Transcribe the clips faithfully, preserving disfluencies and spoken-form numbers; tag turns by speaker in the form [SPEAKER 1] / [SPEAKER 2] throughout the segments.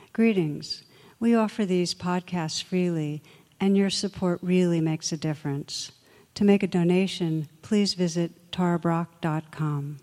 [SPEAKER 1] Greetings. We offer these podcasts freely, and your support really makes a difference. To make a donation, please visit tara brach dot com.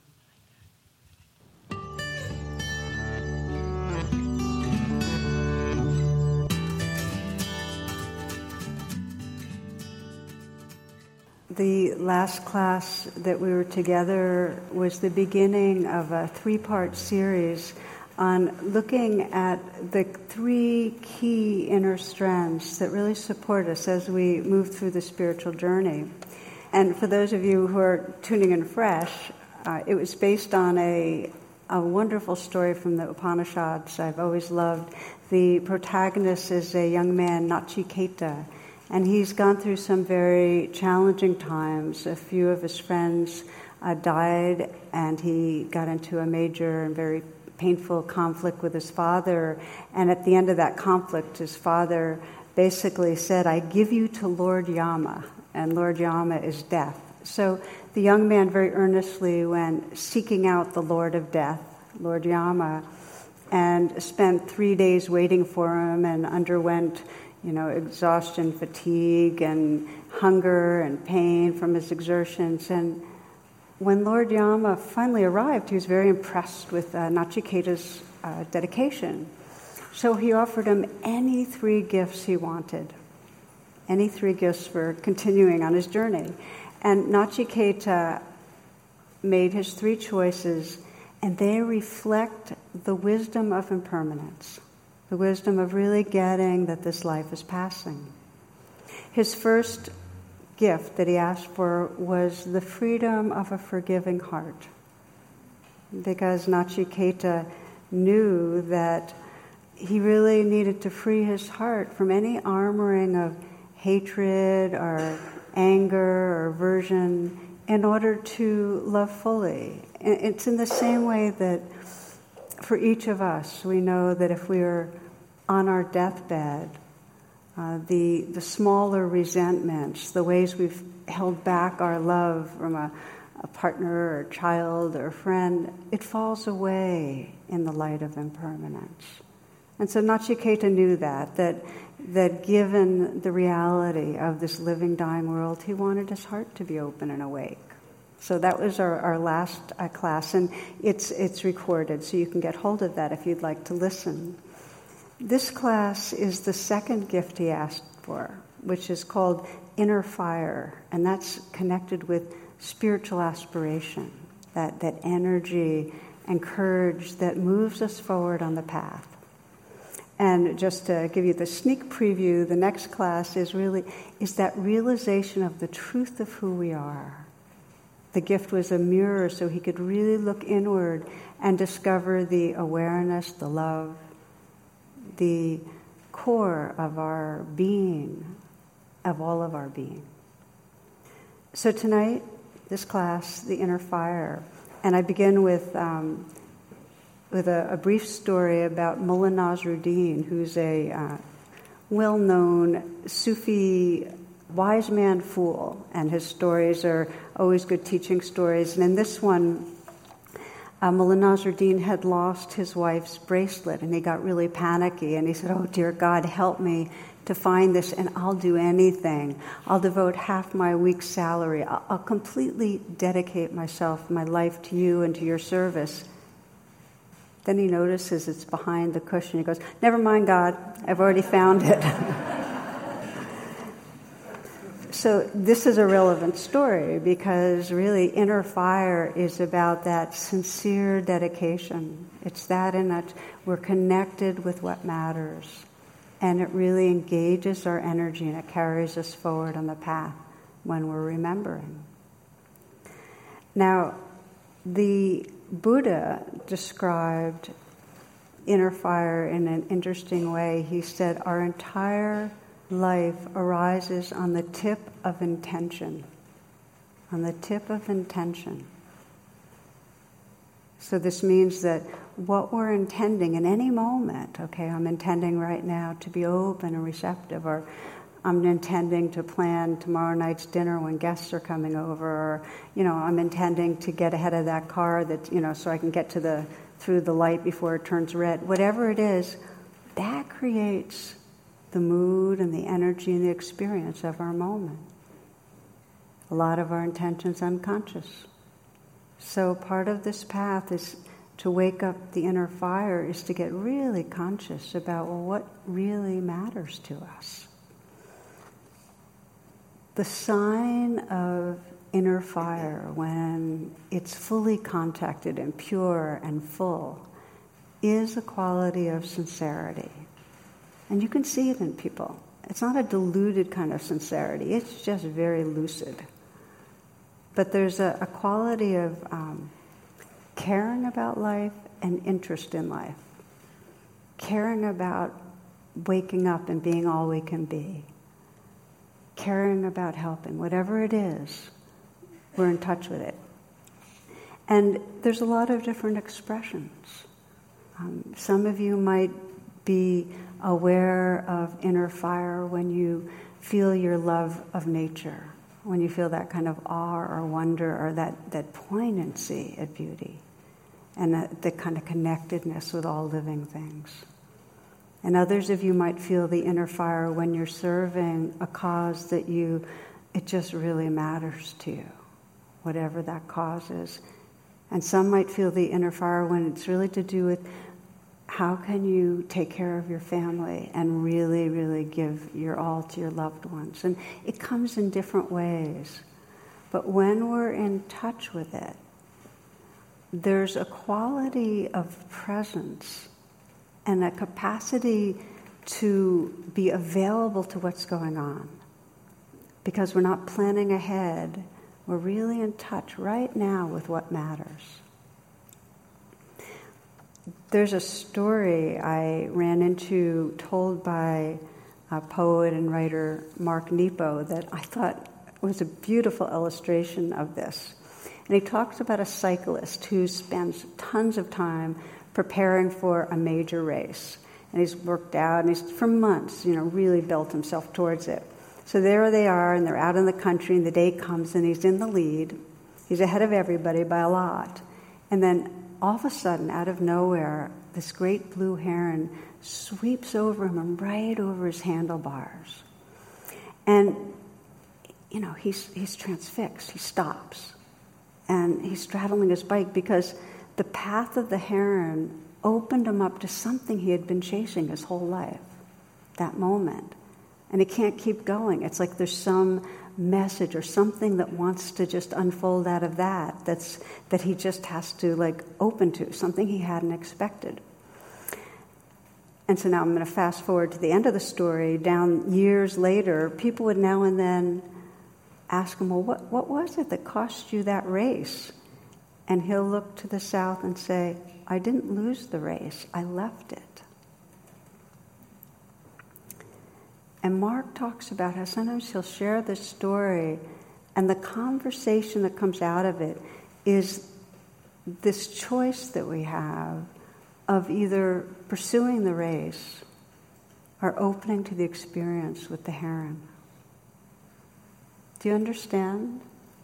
[SPEAKER 1] The last class that we were together was the beginning of a three-part series on looking at the three key inner strands that really support us as we move through the spiritual journey. And for those of you who are tuning in fresh, uh, it was based on a, a wonderful story from the Upanishads I've always loved. The protagonist is a young man, Nachiketa, and he's gone through some very challenging times. A few of his friends uh, died, and he got into a major and very painful conflict with his father. And at the end of that conflict, his father basically said, "I give you to Lord Yama," and Lord Yama is death. So the young man very earnestly went seeking out the Lord of Death, Lord Yama, and spent three days waiting for him and underwent you know, exhaustion, fatigue, and hunger and pain from his exertions. And when Lord Yama finally arrived, he was very impressed with uh, Nachiketa's uh, dedication. So he offered him any three gifts he wanted, any three gifts for continuing on his journey. And Nachiketa made his three choices, and they reflect the wisdom of impermanence. The wisdom of really getting that this life is passing. His first gift that he asked for was the freedom of a forgiving heart, because Nachiketa knew that he really needed to free his heart from any armoring of hatred or anger or aversion in order to love fully. It's in the same way that for each of us, we know that if we are on our deathbed, uh, the the smaller resentments, the ways we've held back our love from a, a partner or a child or a friend, it falls away in the light of impermanence. And so Nachiketa knew that, that, that given the reality of this living, dying world, he wanted his heart to be open and awake. So that was our, our last uh, class, and it's it's recorded, so you can get hold of that if you'd like to listen. This class is the second gift he asked for, which is called Inner Fire, and that's connected with spiritual aspiration, that, that energy and courage that moves us forward on the path. And just to give you the sneak preview, the next class is really is that realization of the truth of who we are. The gift was a mirror so he could really look inward and discover the awareness, the love, the core of our being, of all of our being. So tonight, this class, the Inner Fire, and I begin with um, with a, a brief story about Mullah Nasruddin, who's a uh, well-known Sufi wise man fool, and his stories are always good teaching stories. And in this one, uh, Mullah Nasruddin had lost his wife's bracelet, and he got really panicky, and he said, "Oh, dear God, help me to find this, and I'll do anything. I'll devote half my week's salary. I'll, I'll completely dedicate myself, my life to you and to your service." Then he notices it's behind the cushion. He goes, "Never mind, God, I've already found it." So this is a relevant story because really Inner Fire is about that sincere dedication. It's that in that we're connected with what matters, and it really engages our energy and it carries us forward on the path when we're remembering. Now, the Buddha described Inner Fire in an interesting way. He said, our entire life arises on the tip of intention. On the tip of intention. So this means that what we're intending in any moment, okay, I'm intending right now to be open and receptive, or I'm intending to plan tomorrow night's dinner when guests are coming over, or, you know, I'm intending to get ahead of that car that, you know, so I can get to the through the light before it turns red. Whatever it is, that creates the mood and the energy and the experience of our moment. A lot of our intention's unconscious. So part of this path is to wake up the inner fire, is to get really conscious about, well, what really matters to us. The sign of inner fire, when it's fully contacted and pure and full, is a quality of sincerity. And you can see it in people. It's not a diluted kind of sincerity. It's just very lucid. But there's a, a quality of um, caring about life and interest in life. Caring about waking up and being all we can be. Caring about helping. Whatever it is, we're in touch with it. And there's a lot of different expressions. Um, some of you might be aware of inner fire when you feel your love of nature, when you feel that kind of awe or wonder or that, that poignancy of beauty and that, the kind of connectedness with all living things. And others of you might feel the inner fire when you're serving a cause that you, it just really matters to you, whatever that cause is. And some might feel the inner fire when it's really to do with how can you take care of your family and really, really give your all to your loved ones? And it comes in different ways. But when we're in touch with it, there's a quality of presence and a capacity to be available to what's going on. Because we're not planning ahead, we're really in touch right now with what matters. There's a story I ran into told by a poet and writer Mark Nepo that I thought was a beautiful illustration of this. And he talks about a cyclist who spends tons of time preparing for a major race. And he's worked out, and he's, for months, you know, really built himself towards it. So there they are, and they're out in the country, and the day comes, and he's in the lead. He's ahead of everybody by a lot. And then all of a sudden, out of nowhere, this great blue heron sweeps over him and right over his handlebars. And, you know, he's he's transfixed. He stops. And he's straddling his bike because the path of the heron opened him up to something he had been chasing his whole life, that moment. And he can't keep going. It's like there's some message or something that wants to just unfold out of that, that's that he just has to like open to, something he hadn't expected. And so now I'm going to fast forward to the end of the story. Down years later, people would now and then ask him, well, what, what was it that cost you that race? And he'll look to the south and say, I didn't lose the race, I left it. And Mark talks about how sometimes he'll share this story, and the conversation that comes out of it is this choice that we have of either pursuing the race or opening to the experience with the heron. Do you understand?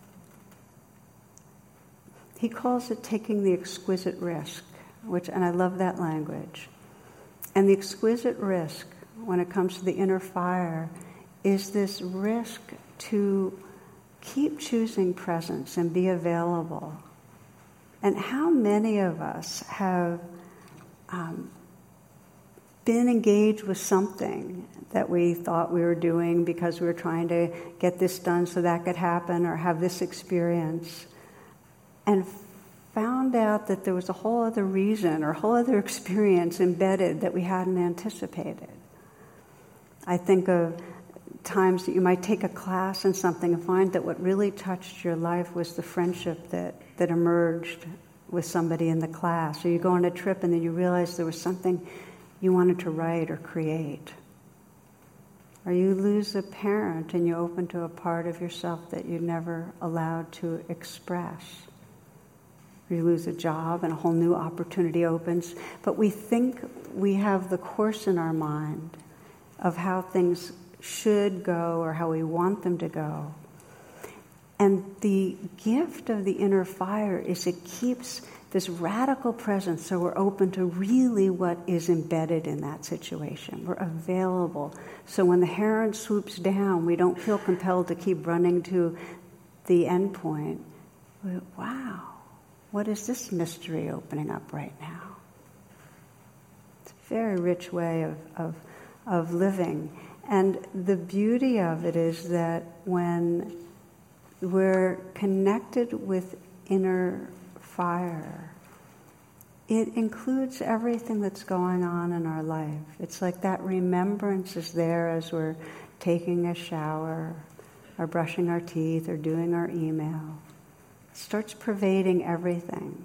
[SPEAKER 1] He calls it taking the exquisite risk, which, and I love that language. And the exquisite risk, when it comes to the inner fire, is this risk to keep choosing presence and be available. And how many of us have um, been engaged with something that we thought we were doing because we were trying to get this done so that could happen or have this experience, and found out that there was a whole other reason or a whole other experience embedded that we hadn't anticipated. I think of times that you might take a class in something and find that what really touched your life was the friendship that, that emerged with somebody in the class. Or you go on a trip and then you realize there was something you wanted to write or create. Or you lose a parent and you open to a part of yourself that you never allowed to express. Or you lose a job and a whole new opportunity opens. But we think we have the course in our mind of how things should go or how we want them to go. And the gift of the inner fire is it keeps this radical presence, so we're open to really what is embedded in that situation. We're available. So when the heron swoops down, we don't feel compelled to keep running to the end point. We, wow, what is this mystery opening up right now? It's a very rich way of, of, of living. And the beauty of it is that when we're connected with inner fire, it includes everything that's going on in our life. It's like that remembrance is there as we're taking a shower, or brushing our teeth, or doing our email. It starts pervading everything.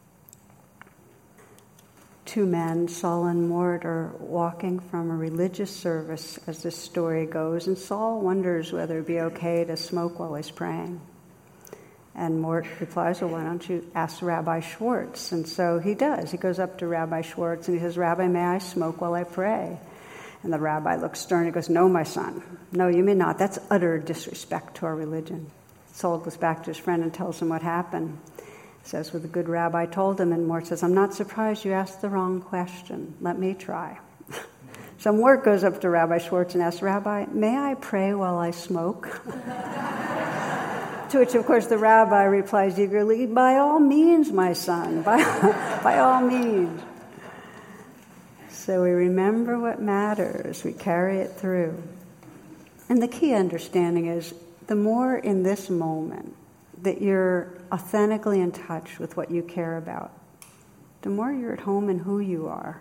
[SPEAKER 1] Two men, Saul and Mort, are walking from a religious service, as this story goes, and Saul wonders whether it'd be okay to smoke while he's praying. And Mort replies, well, why don't you ask Rabbi Schwartz? And so he does. He goes up to Rabbi Schwartz and he says, Rabbi, may I smoke while I pray? And the rabbi looks stern and goes, no, my son. No, you may not. That's utter disrespect to our religion. Saul goes back to his friend and tells him what happened. He says, well, the good rabbi told him, and Mort says, I'm not surprised you asked the wrong question. Let me try. So Mort goes up to Rabbi Schwartz and asks, Rabbi, may I pray while I smoke? To which, of course, the rabbi replies eagerly, by all means, my son, by, by all means. So we remember what matters, we carry it through. And the key understanding is, the more in this moment that you're authentically in touch with what you care about, the more you're at home in who you are.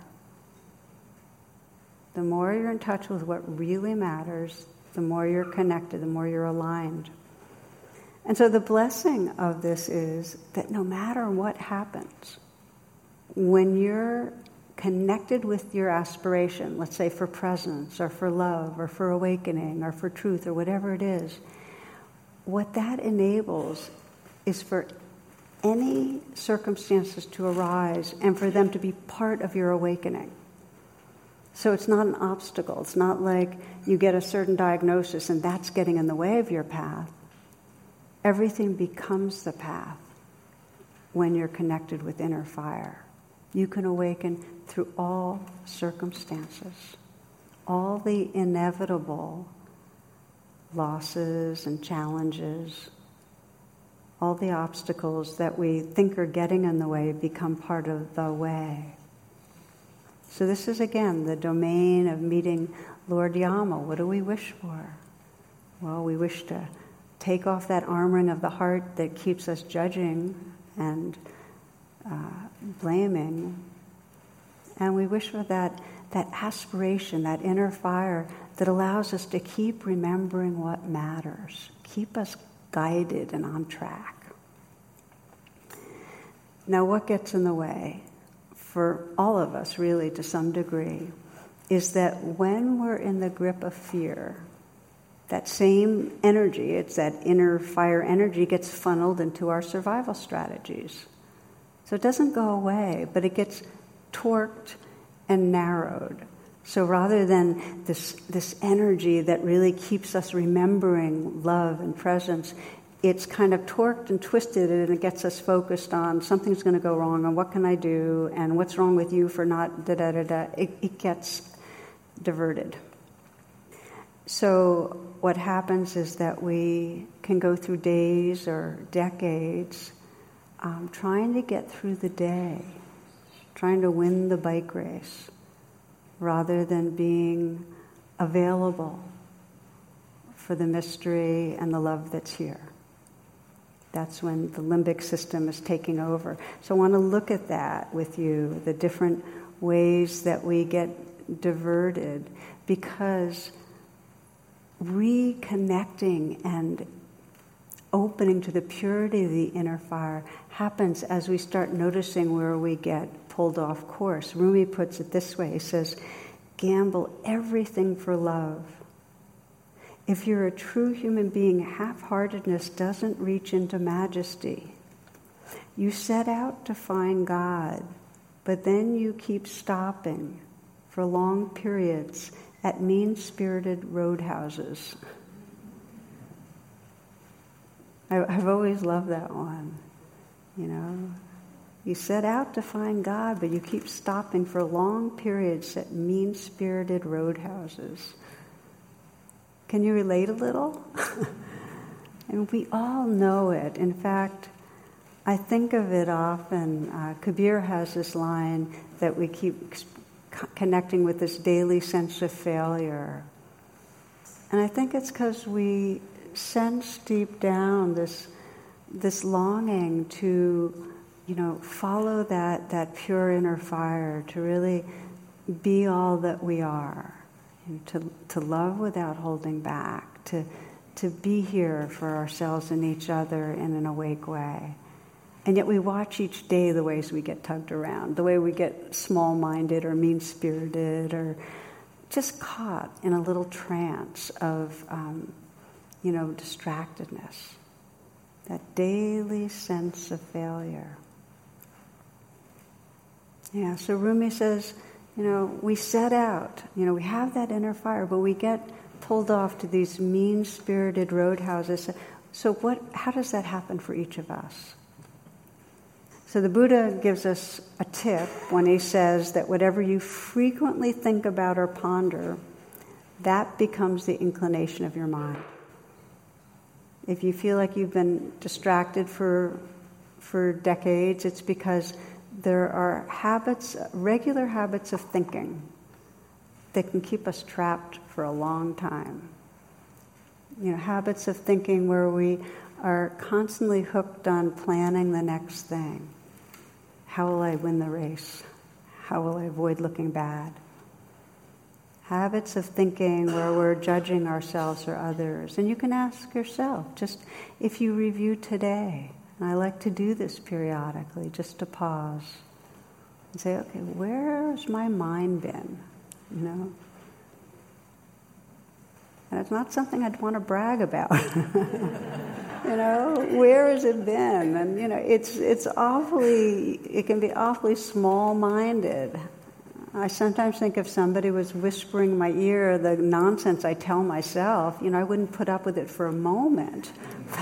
[SPEAKER 1] The more you're in touch with what really matters, the more you're connected, the more you're aligned. And so the blessing of this is that no matter what happens, when you're connected with your aspiration, let's say for presence or for love or for awakening or for truth or whatever it is, what that enables is for any circumstances to arise and for them to be part of your awakening. So it's not an obstacle. It's not like you get a certain diagnosis and that's getting in the way of your path. Everything becomes the path when you're connected with inner fire. You can awaken through all circumstances, all the inevitable losses and challenges, all the obstacles that we think are getting in the way become part of the way. So this is, again, the domain of meeting Lord Yama. What do we wish for? Well, we wish to take off that armoring of the heart that keeps us judging and uh, blaming. And we wish for that, that aspiration, that inner fire that allows us to keep remembering what matters, keep us guided and on track. Now, what gets in the way, for all of us really to some degree, is that when we're in the grip of fear, that same energy, it's that inner fire energy, gets funneled into our survival strategies. So it doesn't go away, but it gets torqued and narrowed. So rather than this, this energy that really keeps us remembering love and presence, it's kind of torqued and twisted, and it gets us focused on something's going to go wrong, and what can I do, and what's wrong with you for not da-da-da-da. It, it gets diverted. So what happens is that we can go through days or decades um, trying to get through the day, trying to win the bike race, rather than being available for the mystery and the love that's here. That's when the limbic system is taking over. So I want to look at that with you, the different ways that we get diverted, because reconnecting and opening to the purity of the inner fire happens as we start noticing where we get pulled off course. Rumi puts it this way. He says, gamble everything for love. If you're a true human being, half-heartedness doesn't reach into majesty. You set out to find God, but then you keep stopping for long periods at mean-spirited roadhouses. I, I've always loved that one. You know, You set out to find God, but you keep stopping for long periods at mean-spirited roadhouses. Can you relate a little? And we all know it. In fact, I think of it often. Uh, Kabir has this line that we keep c- connecting with this daily sense of failure. And I think it's because we sense deep down this this longing to, you know, follow that, that pure inner fire, to really be all that we are, you know, to to love without holding back, to to be here for ourselves and each other in an awake way. And yet we watch each day the ways we get tugged around, the way we get small-minded or mean-spirited or just caught in a little trance of, um, you know, distractedness. That daily sense of failure. Yeah, so Rumi says, you know, we set out, you know, we have that inner fire, but we get pulled off to these mean-spirited roadhouses. So what? How does that happen for each of us? So the Buddha gives us a tip when he says that whatever you frequently think about or ponder, that becomes the inclination of your mind. If you feel like you've been distracted for for decades, it's because there are habits, regular habits of thinking that can keep us trapped for a long time. You know, habits of thinking where we are constantly hooked on planning the next thing. How will I win the race? How will I avoid looking bad? Habits of thinking where we're judging ourselves or others. And you can ask yourself, just if you review today, and I like to do this periodically, just to pause and say, okay, where's my mind been? You know? And it's not something I'd want to brag about. You know, where has it been? And, you know, it's it's awfully, it can be awfully small-minded. I sometimes think if somebody was whispering in my ear the nonsense I tell myself, you know, I wouldn't put up with it for a moment.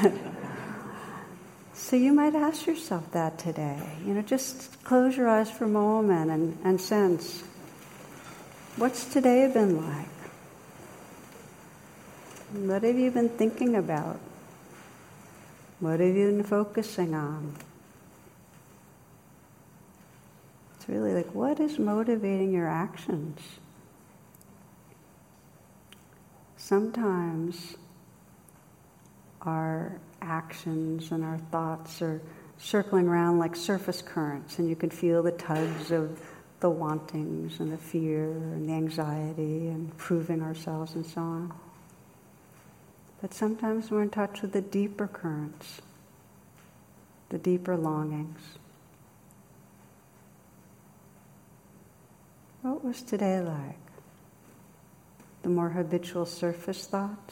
[SPEAKER 1] So you might ask yourself that today. You know, just close your eyes for a moment and, and sense, what's today been like? What have you been thinking about? What have you been focusing on? It's really like, what is motivating your actions? Sometimes our actions and our thoughts are circling around like surface currents, and you can feel the tugs of the wantings and the fear and the anxiety and proving ourselves and so on. But sometimes we're in touch with the deeper currents, the deeper longings. What was today like? The more habitual surface thoughts?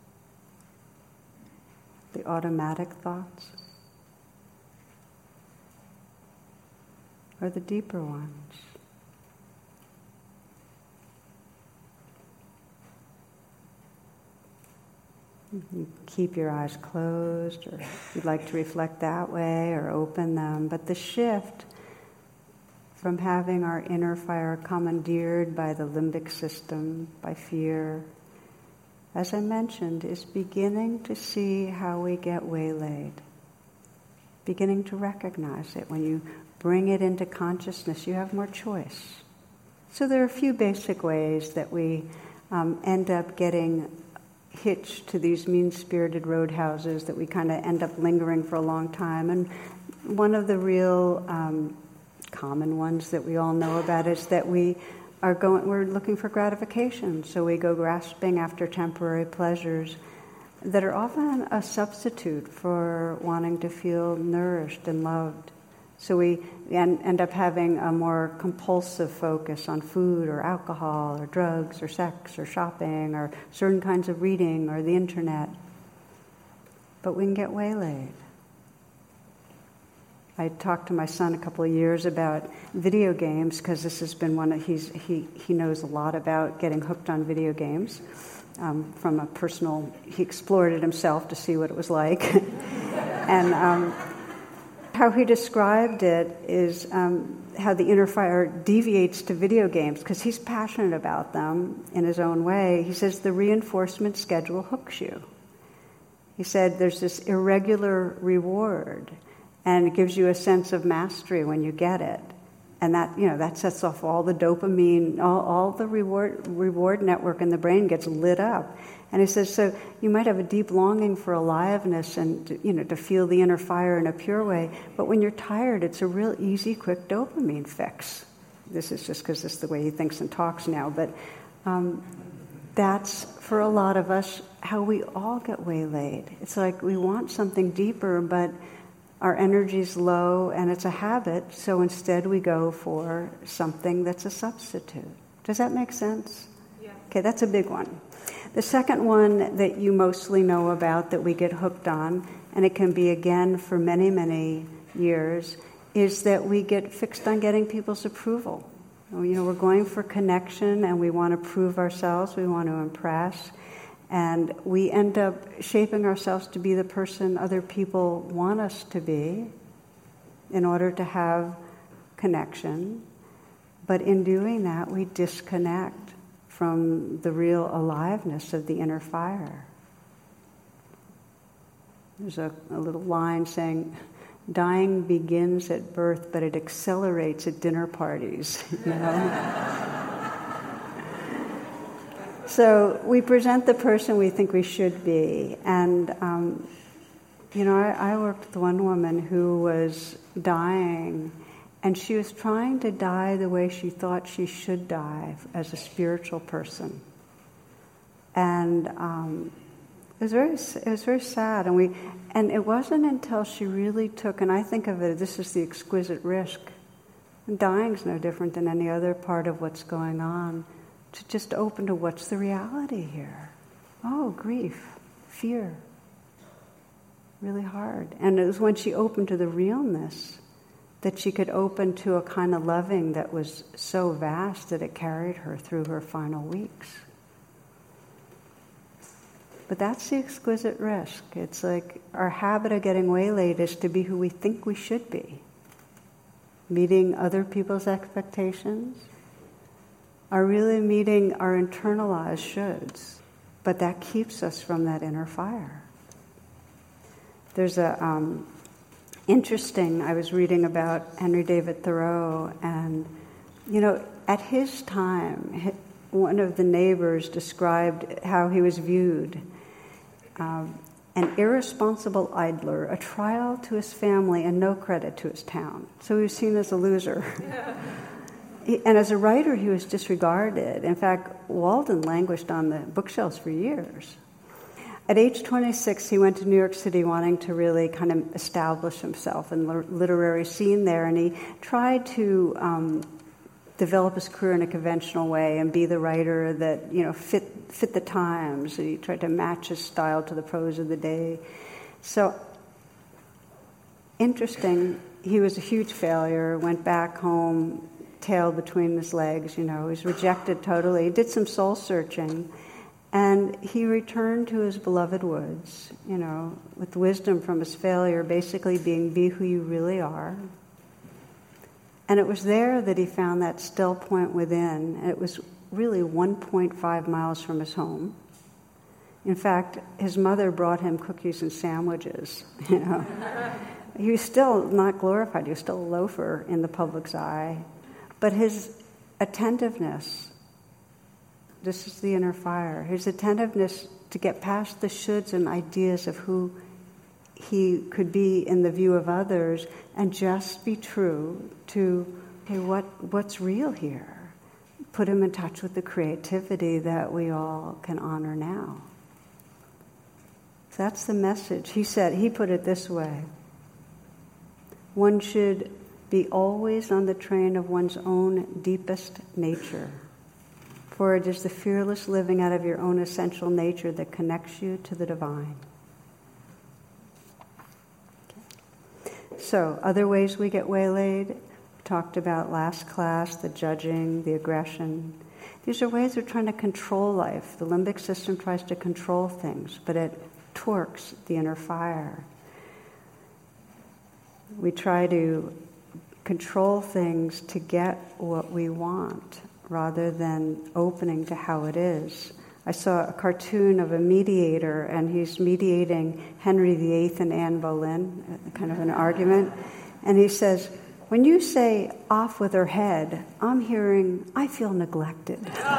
[SPEAKER 1] The automatic thoughts? Or the deeper ones? You keep your eyes closed, or if you'd like to reflect that way, or open them. But the shift from having our inner fire commandeered by the limbic system, by fear, as I mentioned, is beginning to see how we get waylaid. Beginning to recognize it. When you bring it into consciousness, you have more choice. So there are a few basic ways that we um, end up getting hitched to these mean-spirited roadhouses, that we kind of end up lingering for a long time. And one of the real um, common ones that we all know about is that we are going, we're looking for gratification. So we go grasping after temporary pleasures that are often a substitute for wanting to feel nourished and loved. So we end, end up having a more compulsive focus on food or alcohol or drugs or sex or shopping or certain kinds of reading or the internet. But we can get waylaid. I talked to my son a couple of years about video games, because this has been one of, he's, he, he knows a lot about getting hooked on video games. Um, from a personal, he explored it himself to see what it was like. and um, how he described it is um, how the inner fire deviates to video games, because he's passionate about them in his own way. He says the reinforcement schedule hooks you. He said there's this irregular reward, and it gives you a sense of mastery when you get it. And that, you know, that sets off all the dopamine, all, all the reward reward network in the brain gets lit up. And he says, so you might have a deep longing for aliveness and, to, you know, to feel the inner fire in a pure way, but when you're tired, it's a real easy, quick dopamine fix. This is just because this is the way he thinks and talks now, but um, that's, for a lot of us, how we all get waylaid. It's like we want something deeper, but our energy's low and it's a habit, so instead we go for something that's a substitute. Does that make sense? Yeah. Okay, that's a big one. The second one that you mostly know about that we get hooked on, and it can be again for many, many years, is that we get fixed on getting people's approval. You know, we're going for connection and we want to prove ourselves, we want to impress, and we end up shaping ourselves to be the person other people want us to be in order to have connection. But in doing that, we disconnect from the real aliveness of the inner fire. There's a, a little line saying, dying begins at birth, but it accelerates at dinner parties. You know? So we present the person we think we should be. And, um, you know, I, I worked with one woman who was dying, and she was trying to die the way she thought she should die as a spiritual person. And um, it was very, it was very sad. And we, and it wasn't until she really took, and I think of it, this is the exquisite risk. And dying's no different than any other part of what's going on. To just open to what's the reality here. Oh, grief, fear. Really hard. And it was when she opened to the realness that she could open to a kind of loving that was so vast that it carried her through her final weeks. But that's the exquisite risk. It's like our habit of getting waylaid is to be who we think we should be. Meeting other people's expectations are really meeting our internalized shoulds. But that keeps us from that inner fire. There's a... Um, Interesting, I was reading about Henry David Thoreau, and, you know, at his time, one of the neighbors described how he was viewed. Um, an irresponsible idler, a trial to his family, and no credit to his town. So he was seen as a loser. Yeah. he, and as a writer, he was disregarded. In fact, Walden languished on the bookshelves for years. At age twenty-six, he went to New York City wanting to really kind of establish himself in the literary scene there, and he tried to um, develop his career in a conventional way and be the writer that, you know, fit fit the times. He tried to match his style to the prose of the day. So, interesting, he was a huge failure, went back home, tail between his legs, you know, he was rejected totally. He did some soul searching. And he returned to his beloved woods, you know, with wisdom from his failure, basically being, be who you really are. And it was there that he found that still point within. And it was really one point five miles from his home. In fact, his mother brought him cookies and sandwiches, you know. He was still not glorified. He was still a loafer in the public's eye. But his attentiveness, this is the inner fire, his attentiveness to get past the shoulds and ideas of who he could be in the view of others and just be true to, hey, what, what's real here? Put him in touch with the creativity that we all can honor now. So that's the message. He said, he put it this way: one should be always on the train of one's own deepest nature. For it is the fearless living out of your own essential nature that connects you to the divine. Okay. So, other ways we get waylaid, we talked about last class, the judging, the aggression. These are ways of trying to control life. The limbic system tries to control things, but it torques the inner fire. we try to control things to get what we want rather than opening to how it is. I saw a cartoon of a mediator, and he's mediating Henry the Eighth and Anne Boleyn, kind of an argument. And he says, when you say off with her head, I'm hearing, I feel neglected.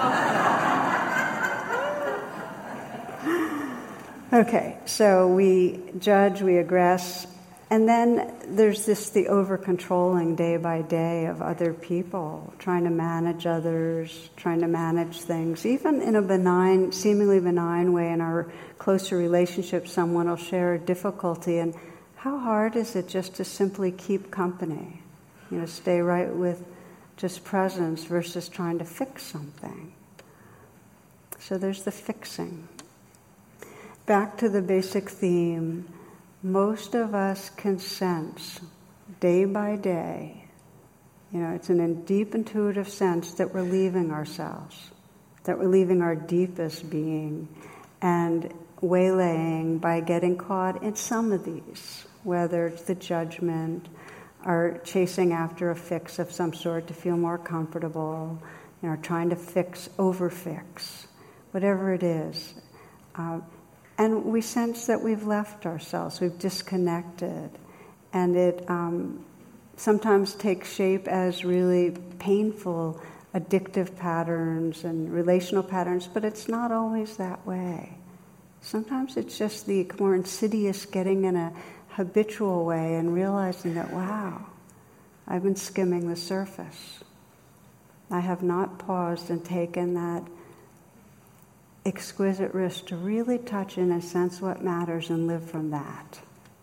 [SPEAKER 1] Okay, so we judge, we aggress, and then there's this, the over-controlling day by day of other people, trying to manage others, trying to manage things. Even in a benign, seemingly benign way in our closer relationships, someone will share a difficulty, and how hard is it just to simply keep company? You know, stay right with just presence versus trying to fix something. So there's the fixing. Back to the basic theme, most of us can sense day by day, you know, it's an deep intuitive sense that we're leaving ourselves, that we're leaving our deepest being, and waylaying by getting caught in some of these, whether it's the judgment, or chasing after a fix of some sort to feel more comfortable, you know, trying to fix, over-fix, whatever it is. Uh, And we sense that we've left ourselves, we've disconnected, and it um, sometimes takes shape as really painful, addictive patterns and relational patterns, but it's not always that way. Sometimes it's just the more insidious getting in a habitual way and realizing that, wow, I've been skimming the surface. I have not paused and taken that exquisite risk to really touch in and sense what matters and live from that.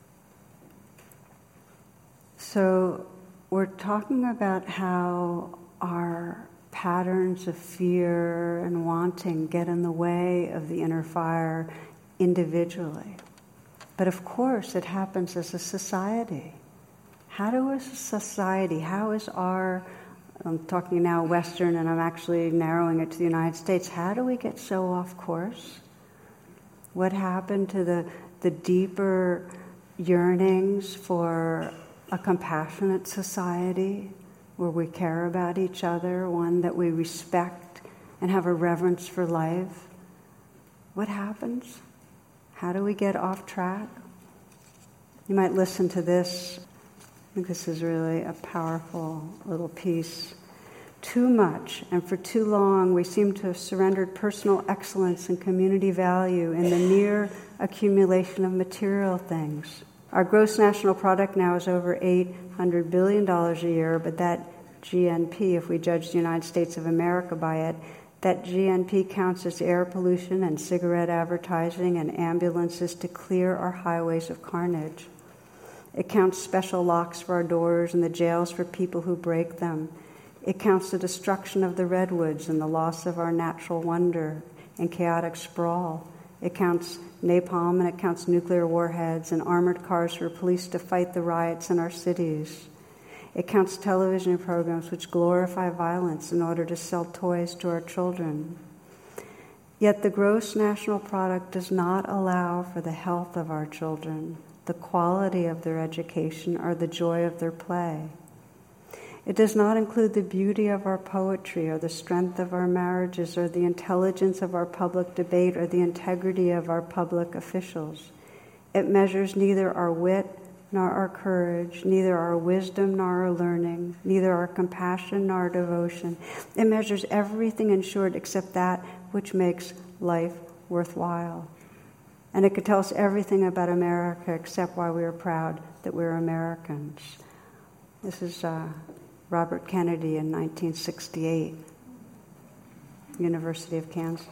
[SPEAKER 1] So we're talking about how our patterns of fear and wanting get in the way of the inner fire individually. But of course it happens as a society. How do as a society, how is our I'm talking now Western, and I'm actually narrowing it to the United States. How do we get so off course? What happened to the, the deeper yearnings for a compassionate society where we care about each other, one that we respect and have a reverence for life? What happens? How do we get off track? You might listen to this. I think this is really a powerful little piece. Too much and for too long we seem to have surrendered personal excellence and community value in the mere accumulation of material things. Our gross national product now is over eight hundred billion dollars a year, but that G N P, if we judge the United States of America by it, that G N P counts as air pollution and cigarette advertising and ambulances to clear our highways of carnage. It counts special locks for our doors and the jails for people who break them. It counts the destruction of the redwoods and the loss of our natural wonder and chaotic sprawl. It counts napalm and it counts nuclear warheads and armored cars for police to fight the riots in our cities. It counts television programs which glorify violence in order to sell toys to our children. Yet the gross national product does not allow for the health of our children, the quality of their education, or the joy of their play. It does not include the beauty of our poetry, or the strength of our marriages, or the intelligence of our public debate, or the integrity of our public officials. It measures neither our wit nor our courage, neither our wisdom nor our learning, neither our compassion nor our devotion. It measures everything, in short, except that which makes life worthwhile. And it could tell us everything about America except why we are proud that we're Americans. This is uh, Robert Kennedy in nineteen sixty-eight, University of Kansas.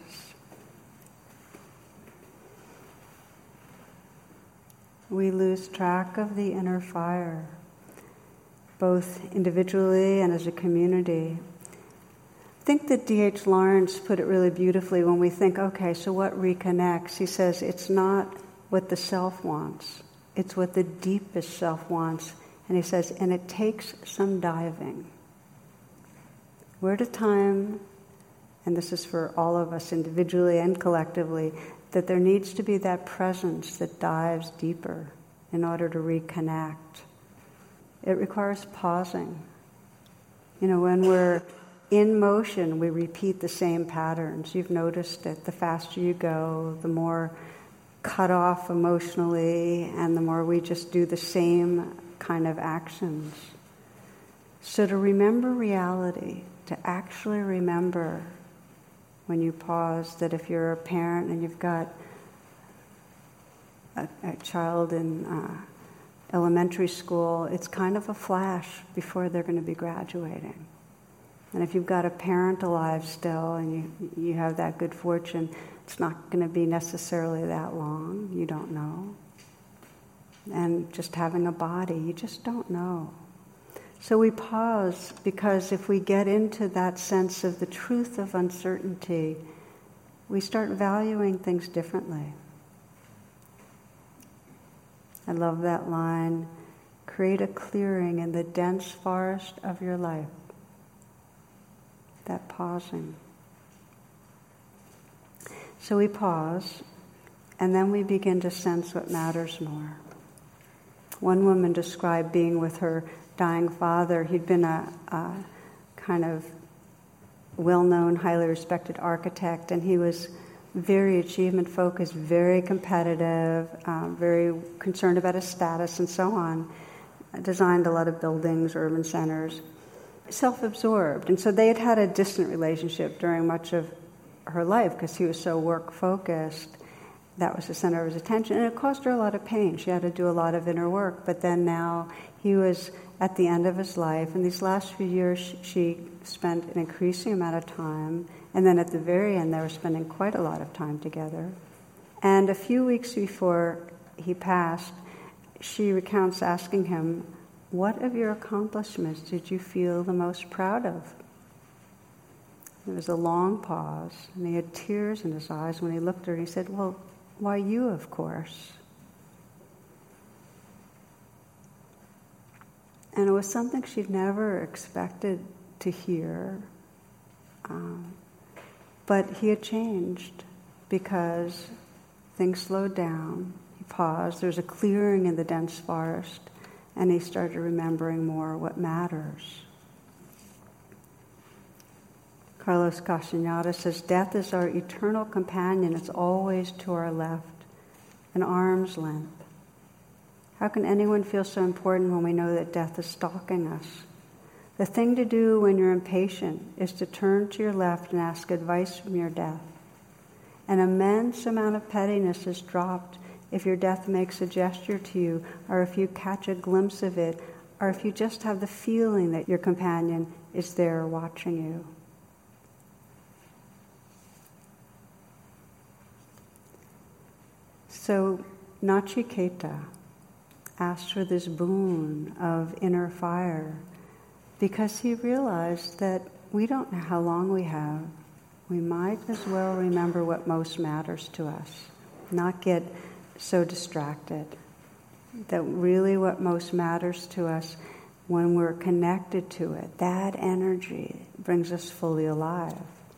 [SPEAKER 1] We lose track of the inner fire, both individually and as a community. I think that D H Lawrence put it really beautifully when we think, okay, so what reconnects? He says it's not what the self wants, it's what the deepest self wants. And he says, and it takes some diving. We're at a time, and this is for all of us individually and collectively, that there needs to be that presence that dives deeper in order to reconnect. It requires pausing. You know, when we're in motion, we repeat the same patterns. You've noticed it. The faster you go, the more cut off emotionally, and the more we just do the same kind of actions. So to remember reality, to actually remember when you pause, that if you're a parent and you've got a, a child in uh, elementary school, it's kind of a flash before they're going to be graduating. And if you've got a parent alive still and you you have that good fortune, it's not going to be necessarily that long. You don't know. And just having a body, you just don't know. So we pause, because if we get into that sense of the truth of uncertainty, we start valuing things differently. I love that line, create a clearing in the dense forest of your life. That pausing. So we pause, and then we begin to sense what matters more. One woman described being with her dying father. He'd been a, a kind of well-known, highly respected architect, and he was very achievement-focused, very competitive, um, very concerned about his status and so on. Designed a lot of buildings, urban centers. Self-absorbed. And so they had had a distant relationship during much of her life because he was so work-focused. That was the center of his attention. And it caused her a lot of pain. She had to do a lot of inner work. But then now he was at the end of his life. And these last few years, she spent an increasing amount of time. And then at the very end, they were spending quite a lot of time together. And a few weeks before he passed, she recounts asking him, what of your accomplishments did you feel the most proud of? There was a long pause, and he had tears in his eyes when he looked at her. He said, well, why you, of course. And it was something she'd never expected to hear. Um, but he had changed because things slowed down. He paused. There was a clearing in the dense forest. And he started remembering more what matters. Carlos Castaneda says, death is our eternal companion. It's always to our left, an arm's length. How can anyone feel so important when we know that death is stalking us? The thing to do when you're impatient is to turn to your left and ask advice from your death. An immense amount of pettiness is dropped if your death makes a gesture to you, or if you catch a glimpse of it, or if you just have the feeling that your companion is there watching you. So Nachiketa asked for this boon of inner fire because he realized that we don't know how long we have. We might as well remember what most matters to us, not get so distracted. That really what most matters to us, when we're connected to it, that energy brings us fully alive.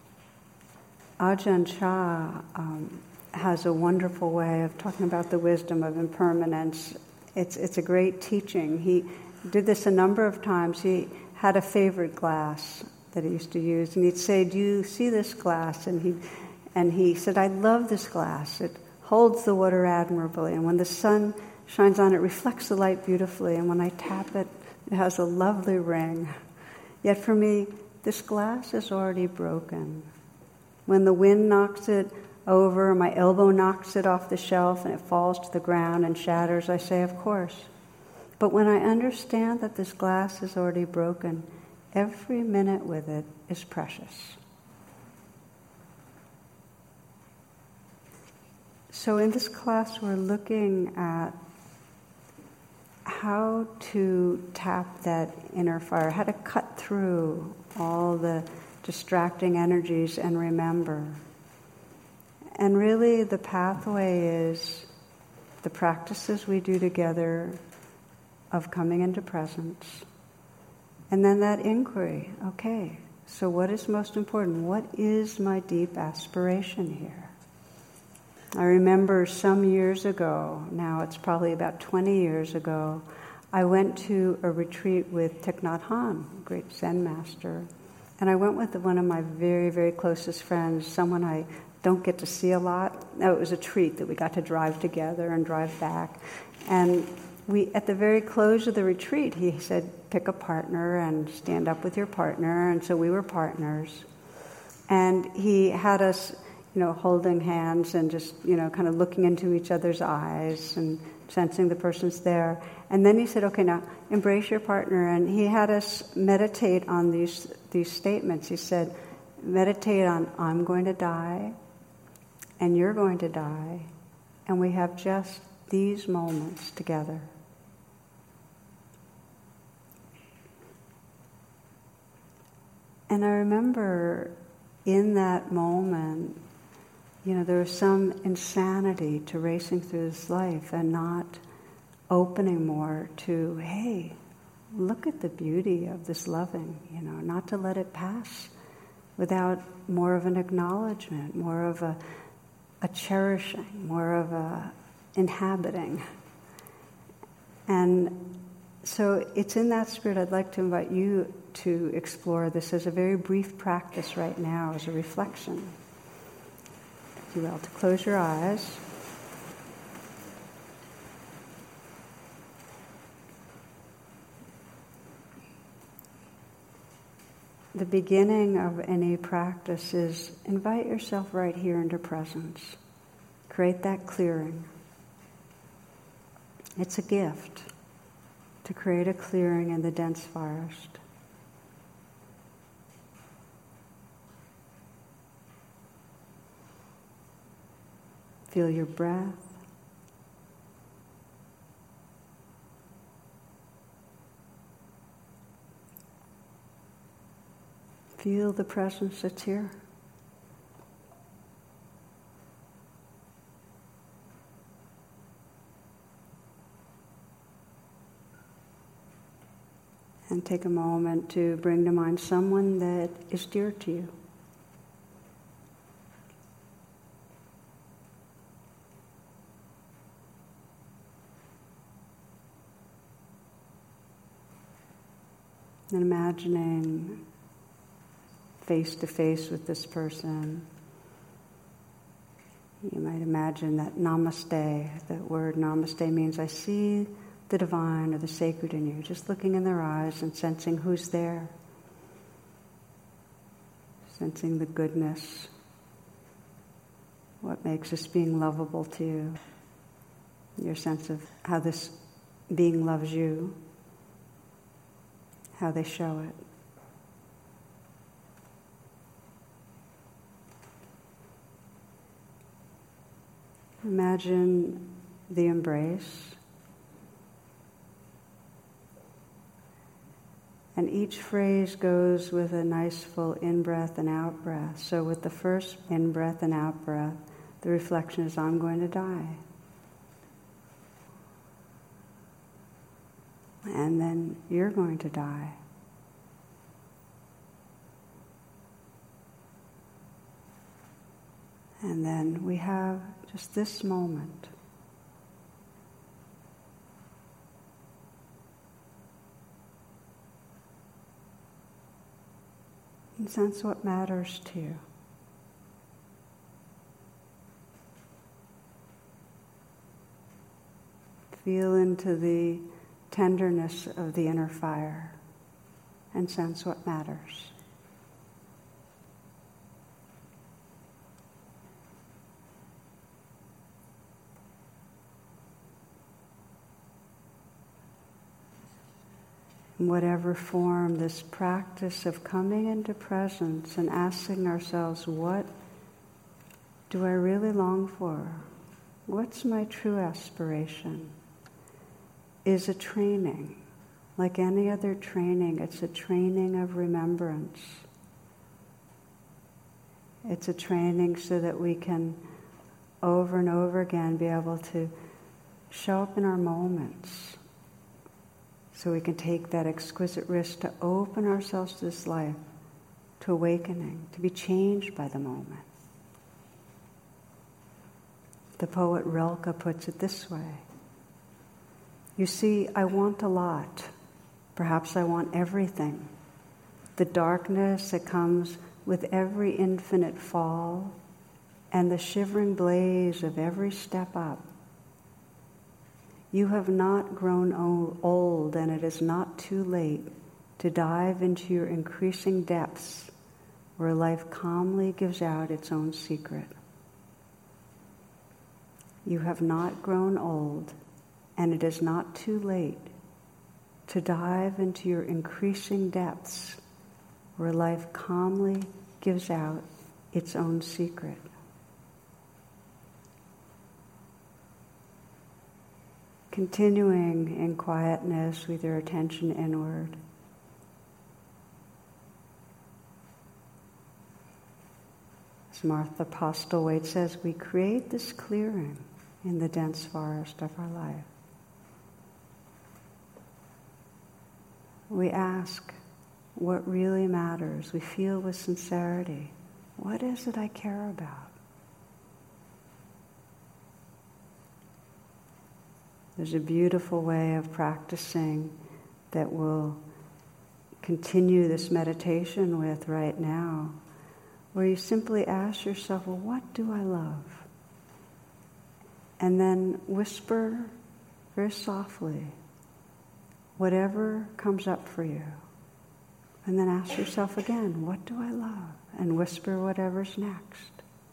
[SPEAKER 1] Ajahn Chah um, has a wonderful way of talking about the wisdom of impermanence. It's it's a great teaching. He did this a number of times. He had a favorite glass that he used to use, and he'd say, "Do you see this glass?" And he and he said, "I love this glass. It holds the water admirably, and when the sun shines on it, it reflects the light beautifully, and when I tap it, it has a lovely ring. Yet for me, this glass is already broken. When the wind knocks it over, my elbow knocks it off the shelf, and it falls to the ground and shatters, I say, of course. But when I understand that this glass is already broken, every minute with it is precious." So in this class, we're looking at how to tap that inner fire, how to cut through all the distracting energies and remember. And really the pathway is the practices we do together of coming into presence. And then that inquiry, okay, so what is most important? What is my deep aspiration here? I remember some years ago, now it's probably about twenty years ago, I went to a retreat with Thich Nhat Hanh, a great Zen master. And I went with one of my very, very closest friends, someone I don't get to see a lot. No, it was a treat that we got to drive together and drive back. And we, at the very close of the retreat, he said, pick a partner and stand up with your partner. And so we were partners. And he had us, you know, holding hands and just, you know, kind of looking into each other's eyes and sensing the person's there. And then he said, okay, now embrace your partner. And he had us meditate on these these statements. He said, meditate on, I'm going to die, and you're going to die, and we have just these moments together. And I remember in that moment, you know, there was some insanity to racing through this life and not opening more to, hey, look at the beauty of this loving, you know, not to let it pass without more of an acknowledgement, more of a, a cherishing, more of a inhabiting. And so it's in that spirit I'd like to invite you to explore this as a very brief practice right now, as a reflection. If you will, to close your eyes. The beginning of any practice is invite yourself right here into presence. Create that clearing. It's a gift to create a clearing in the dense forest. Feel your breath. Feel the presence that's here. And take a moment to bring to mind someone that is dear to you. And imagining face to face with this person. You might imagine that namaste, that word namaste means I see the divine or the sacred in you, just looking in their eyes and sensing who's there. Sensing the goodness, what makes this being lovable to you, your sense of how this being loves you, how they show it. Imagine the embrace. And each phrase goes with a nice full in-breath and out-breath. So with the first in-breath and out-breath, the reflection is, I'm going to die. And then you're going to die. And then we have just this moment. And sense what matters to you. Feel into the tenderness of the inner fire and sense what matters. In whatever form, this practice of coming into presence and asking ourselves, what do I really long for? What's my true aspiration? Is a training. Like any other training, it's a training of remembrance. It's a training so that we can, over and over again, be able to show up in our moments. So we can take that exquisite risk to open ourselves to this life, to awakening, to be changed by the moment. The poet Rilke puts it this way. You see, I want a lot. Perhaps I want everything. The darkness that comes with every infinite fall and the shivering blaze of every step up. You have not grown old, and it is not too late to dive into your increasing depths where life calmly gives out its own secret. You have not grown old, and it is not too late to dive into your increasing depths where life calmly gives out its own secret. Continuing in quietness with your attention inward. As Martha Postlewaite says, we create this clearing in the dense forest of our life. We ask what really matters. We feel with sincerity, what is it I care about? There's a beautiful way of practicing that we'll continue this meditation with right now, where you simply ask yourself, well, what do I love? And then whisper very softly, whatever comes up for you. And then ask yourself again, what do I love? And whisper whatever's next.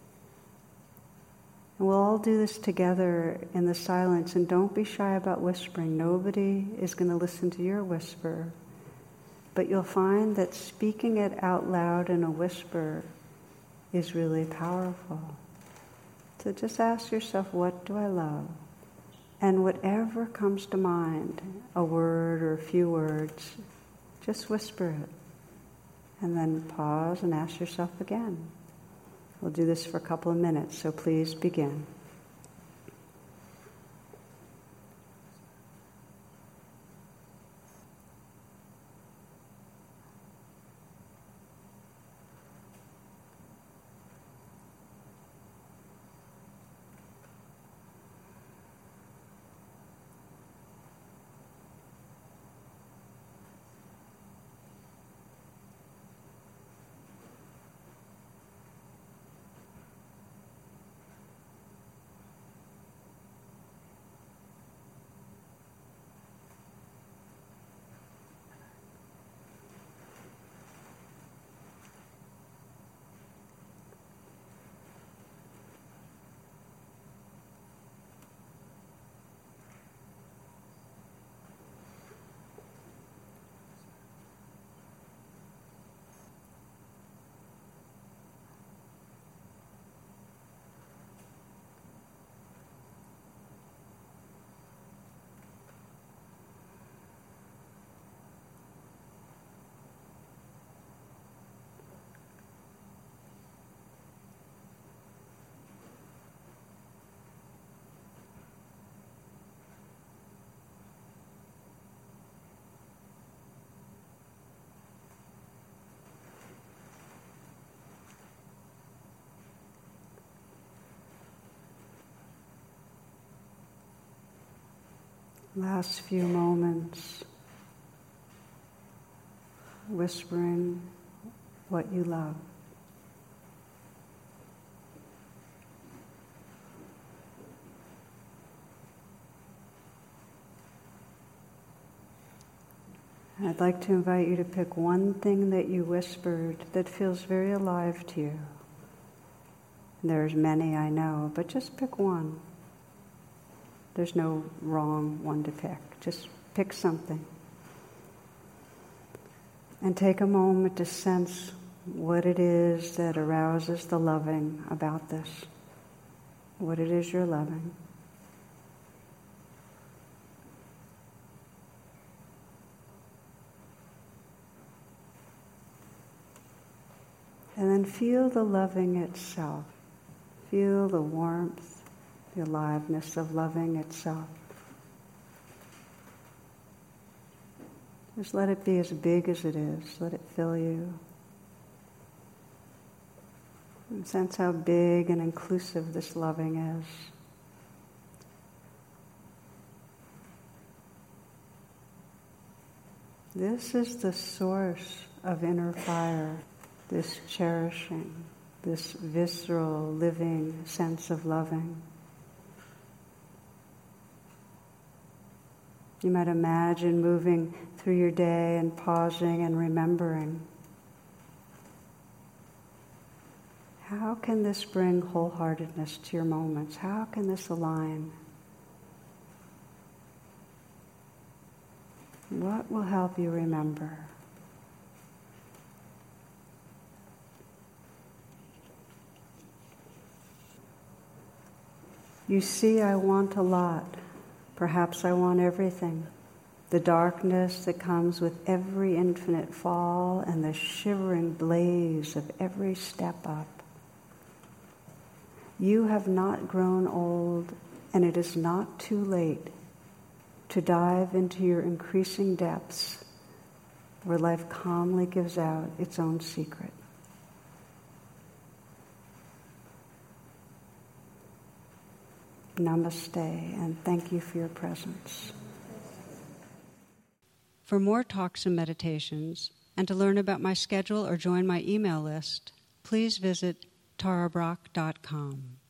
[SPEAKER 1] And we'll all do this together in the silence, and don't be shy about whispering. Nobody is going to listen to your whisper. But you'll find that speaking it out loud in a whisper is really powerful. So just ask yourself, what do I love? And whatever comes to mind, a word or a few words, just whisper it. And then pause and ask yourself again. We'll do this for a couple of minutes, so please begin. Last few moments, whispering what you love. I'd like to invite you to pick one thing that you whispered that feels very alive to you. There's many, I know, but just pick one. There's no wrong one to pick. Just pick something. And take a moment to sense what it is that arouses the loving about this. What it is you're loving. And then feel the loving itself. Feel the warmth, the aliveness of loving itself. Just let it be as big as it is. Let it fill you. And sense how big and inclusive this loving is. This is the source of inner fire, this cherishing, this visceral, living sense of loving. You might imagine moving through your day and pausing and remembering. How can this bring wholeheartedness to your moments? How can this align? What will help you remember? You see, I want a lot. Perhaps I want everything. The darkness that comes with every infinite fall and the shivering blaze of every step up. You have not grown old, and it is not too late to dive into your increasing depths where life calmly gives out its own secret. Namaste, and thank you for your presence. For more talks and meditations, and to learn about my schedule or join my email list, please visit tara brach dot com.